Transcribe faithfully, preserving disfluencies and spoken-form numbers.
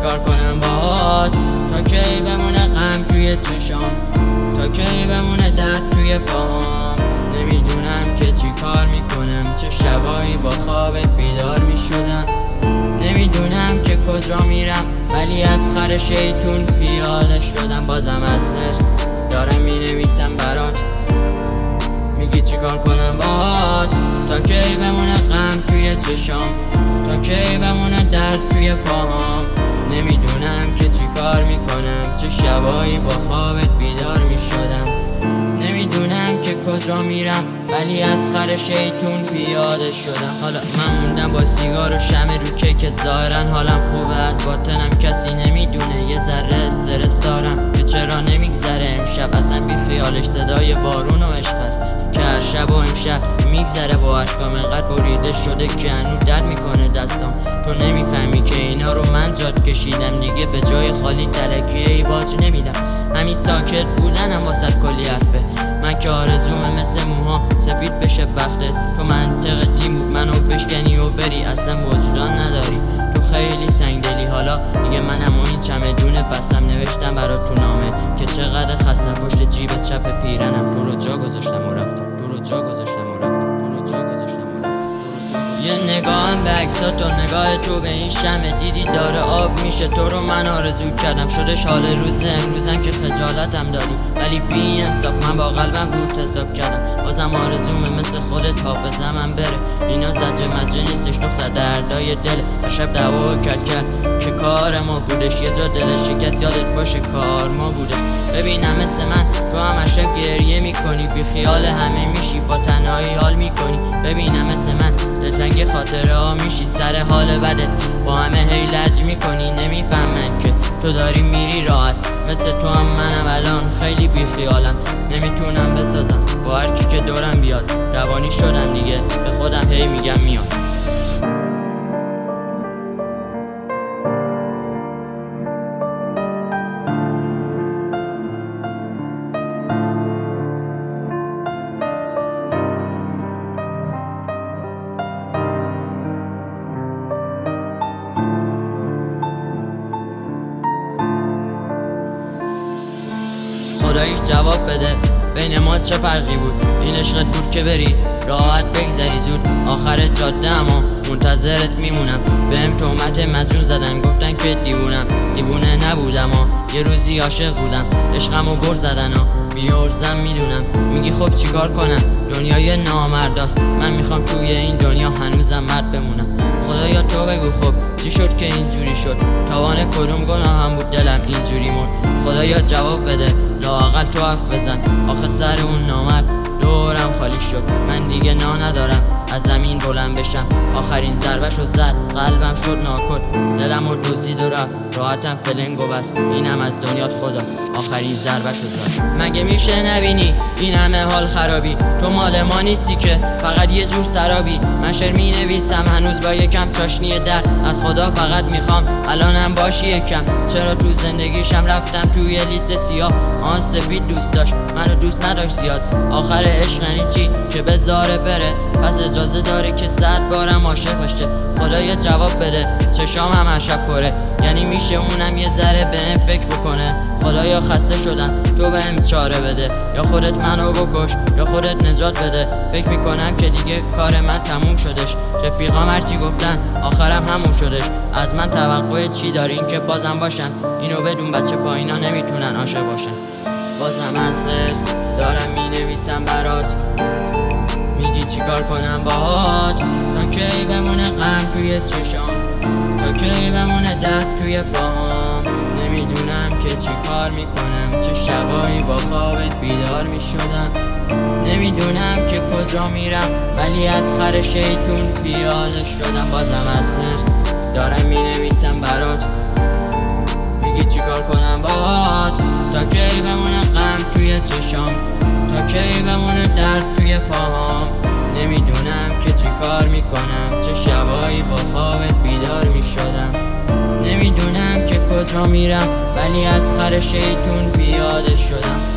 چیکار کنم باهات؟ تا کی بمونه غم توی چشام؟ تا کی بمونه درد توی پاهام؟ نمیدونم که چی کار میکنم، چه شبایی با خوابت بیدار میشدم. نمیدونم که کجا میرم، ولی از خر شیطون پیاده شدم. بازم از حرص دارم مینویسم برات، میگی چیکار کنم باهات؟ تا کی بمونه غم توی چشام؟ تا کی بمونه درد توی پاهام؟ نمیدونم که چیکار میکنم، چه شبایی با خوابت بیدار میشدم. نمیدونم که کجا میرم، ولی از خر شیطون پیاده شدم. حالا من موندم با سیگار و شمع رو کیک، ظاهرا حالم خوبه، از باطنم کسی نمیدونه. یه ذره استرس دارم که چرا نمیگذره امشب، اصلا بی خیالش صدای بارون و عشق هست که هر شب و امشب میگذره. با اشکام انقدر بریده شده که هنوز درد میکنه دستم. تو نمیفهمی که اینا رو من جات کشیدم، دیگه به جای خالی ترکیه ای باج نمیدم. همین ساکت بودنم واسه کلی حرفه، من که آرزومه مثل موها سفید بشه بختت. تو منطق تیم بود منو بشکنی و بری، اصلا وجدان نداری، تو خیلی سنگدلی. حالا دیگه منم و این چمدونه بستم، نوشتم برات تو نامه که چقدر خستم. پشت جیب چپ پیرنم تو رو جا گذاشتم و رفتم، تو رو جا گذاشتم و رفتم، تو رو جا گذاشتم و رفتم. یه نگاهم به عکسات و نگاه تو به این شمع، دیدی داره آب میشه. تو رو من آرزو کردم، شدش حال روز امروزم که خجالتم دادی، ولی بی انصاف من با قلبم روت حساب کردم. بازم آرزومه مثل خودت حافظم هم بره، اینا زجه مجه نیستش دختر، دردای دل. شب دعوا کرد کرد که کار ما بودش، یه جا دلش شکست یادت باشه کار ما بودش. ببینم مثل من تو هم شب گریه میکنی، بی خیال همه میشی، با تنهایی حال میکنی. ببینم مثل من دلتنگ خاطره ها میشی، سر حال بدت با همه هی لج میکنی. نمیفهمن که تو داری میری راحت، مثل تو هم منم الان خیلی بی خیالم. نمیتونم بسازم با هر کی که دورم بیاد، روانی شدم دیگه به خودم هی میگم میاد. خداییش جواب بده، بین ما چه فرقی بود؟ این عشقت بود که بری راحت بگذری زود آخر جاده، اما منتظرت میمونم. بهم تهمت مجنون زدن، گفتن که دیوونم، دیوونه نبودم ها، یه روزی عاشق بودم. عشقمو بر زدن ها، بیارزم میدونم. میگی خب چیکار کنم؟ دنیای نامرداست، من میخوام توی این دنیا هنوزم مرد بمونم. خدایا تو بگو خب چی شد که اینجوری شد؟ تاوان کدوم گناهم بود دلم اینجوری مرد؟ خدایا جواب بده، لااقل تو حرف بزن. آخه سر اون نامرد دورم خالی شد، من دیگه نا ندارم از زمین بلند بشم. آخرین ضربه شد زد، قلبم شد ناکد، دلم رو دوزید و رفت، راحتم فلنگ و بس. اینم از دنیات خدا، آخرین ضربه شد زد. مگه میشه نبینی این همه حال خرابی؟ تو مال ما نیستی که فقط یه جور سرابی. من شعر می نویسم هنوز با یکم چاشنی در، از خدا فقط میخوام الانم باشی یکم. چرا تو زندگیشم رفتم توی لیست سیاه؟ آن سفید دوست داشت منو دوست نداشت زیاد. آخر عشق یعنی چی؟ که بذاره بره، پس اجازه داره که صد بارم عاشق بشه. خدایا جواب بده، چشام هم هر شب پره، یعنی میشه اونم یه ذره بهم فکر بکنه. خدایا خسته شدم، تو بهم چاره بده، یا خودت منو بکش یا خودت نجات بده. فکر میکنم که دیگه کار من تموم شدش، رفیقام هرچی گفتن آخرم همون شدش. از من توقع چی دارین که بازم باشم؟ اینو بدون بچه پایینا نمیتونن عاشق باشن. بازم از حرص دارم مینویسم برات، میگی چیکار کنم باهات؟ تا کی بمونه غم توی چشام؟ تا کی بمونه درد توی پاهام؟ نمیدونم که چی کار میکنم، چه شبایی با خوابت بیدار میشدم. نمیدونم که کجا میرم، ولی از خر شیطون پیاده شدم. بازم از حرص دارم مینویسم برات، میگی چیکار کنم باهات؟ تا کی بمونه غم توی چشام؟ تا کی بمونه درد توی پاهام؟ نمیدونم که چی کار میکنم، چه شبایی با خوابت بیدار میشدم. نمیدونم که کجا میرم، ولی از خر شیطون پیاده شدم.